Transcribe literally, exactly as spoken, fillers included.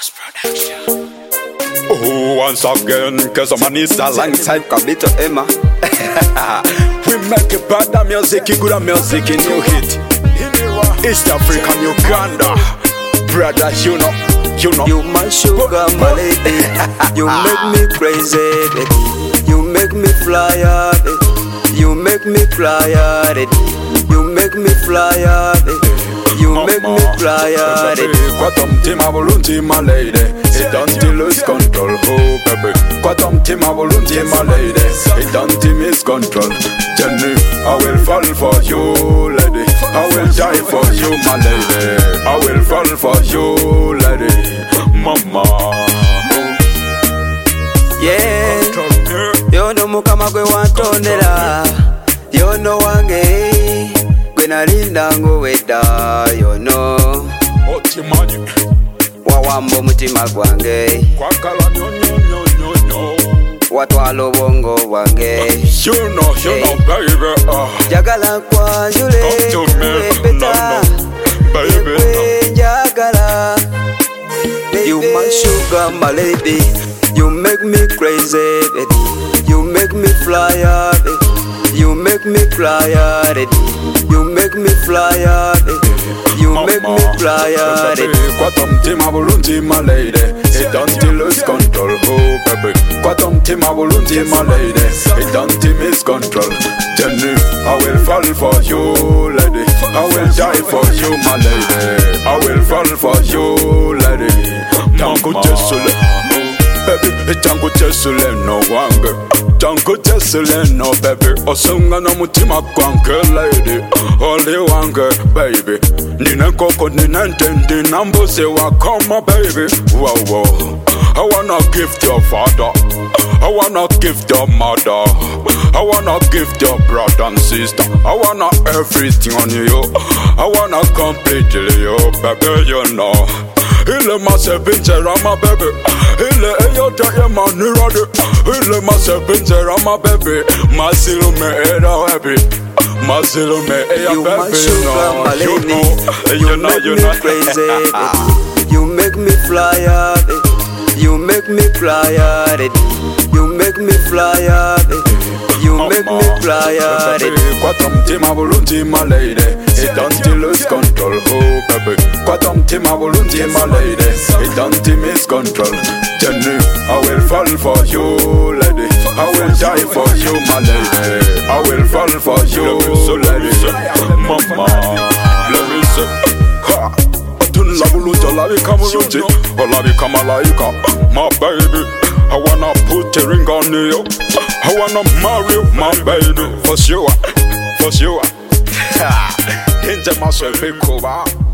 Production. Oh, once again, cause I'm an Easter alongside Kabito Emma. We make it better music, good music, in new hit. East Africa, Uganda. Brother, you know, you know. You my sugar, my lady. You make me crazy, baby. You make me fly out, baby. You make me fly out, baby. You make me fly out, baby. You make me fly out, baby. Kwatom tima volunti, my lady. It don't lose control, oh baby. Kwatom tima volunti, my lady. It don't miss control. Jenny, I will fall for you, lady. I will die for you, my lady. I will fall for you, lady. Mama. Yeah. You know mukama gwe wantondera. You know wange gwe nalinda ngowedda. You know Otimanyi wawamba omutima gwange. Kwakala nyo nyo nyo nyo nyo. Watwala obwongo bwange. You know, you know, baby. uh. Jagala kwanjule Come to me, kwepeta. baby. Ekwe njagala. You my sugar, my lady. You make me crazy, baby. You make me fly out, baby. You make me fly out, baby. You make me fly out, baby. You make me fly out, baby. Kwatom tima volunti, my lady. It don't lose control, oh baby. Kwatom tima volunti, my lady. It don't miss control. Jenny, I will fall for you, lady. I will die for you, my lady. I will fall for you, lady. Tango Jesule, baby. Tango Jesule, no wanger. Tango Jesule, no baby. Osunga no mutima kwanke, lady. Only wanger, baby. Nina koko nina ntendi nambose wakoma, baby. Wow, wow. I wanna gift your father. I wanna gift your mother. I wanna gift your brother and sister. I wanna everything on you. I wanna completely you, baby, you know. Ile masebinjera my baby. Ile eyota ye manirade. Ile masebinjera my baby. Masilu me era baby. Masilu me era You my baby. sugar, my You lady. know, You you know, make you me know. crazy, baby. You make me fly out, baby. You make me fly out, baby. You make me fly out, baby. You make me fly out, baby. Kwatom tima volunti, my lady. It don't lose control, oh baby. Kwatom tima volunti, my lady. It don't miss control. Jenny, I will fall for you, lady. I will die for you, my lady. I will fall for you, so lady. Mama, let me say, ha. Tunla buluta la bikamuluti, ola bikamalayika, my baby. I wanna put a ring on you. I wanna marry you, my baby. For sure, for sure. Into my sweet cool.